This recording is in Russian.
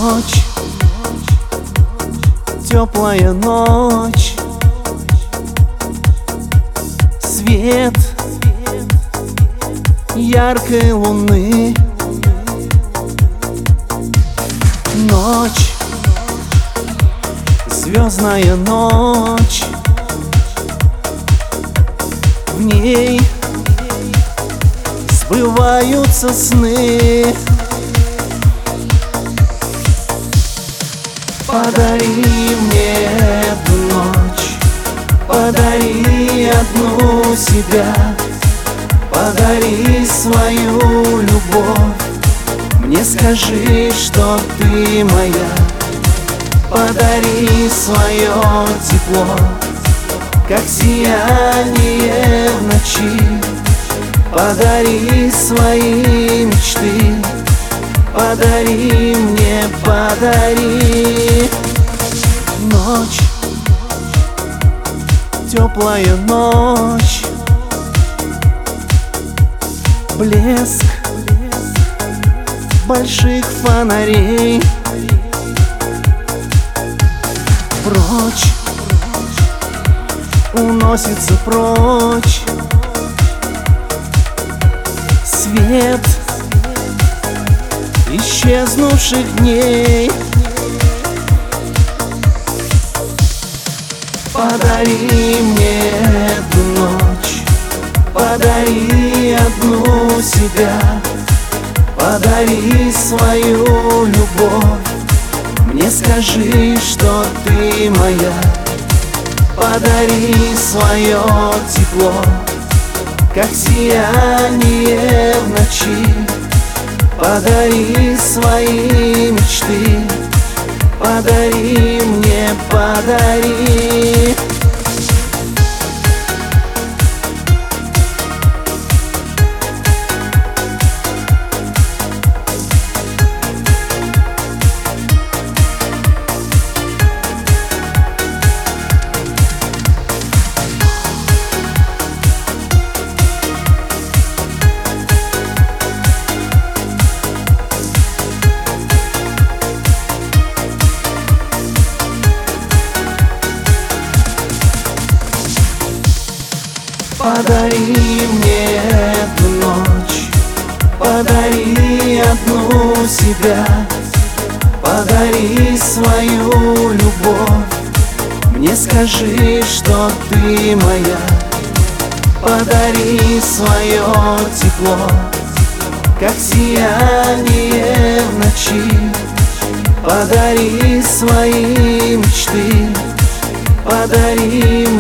Ночь, теплая ночь, свет яркой луны. Ночь, звездная ночь, в ней сбываются сны. Подари мне эту ночь, подари одну себя, подари свою любовь. Мне скажи, что ты моя, подари свое тепло, как сияние в ночи. Подари свои мечты, подари мне, подари. Ночь, теплая ночь, блеск больших фонарей. Прочь, уносится прочь свет исчезнувших дней. Подари мне эту ночь, подари одну себя, подари свою любовь. Мне скажи, что ты моя, подари свое тепло, как сияние в ночи. Подари свои мечты, подари мне, подари. Подари мне эту ночь, подари одну себя, подари свою любовь. Мне скажи, что ты моя, подари свое тепло, как сияние в ночи. Подари свои мечты, подари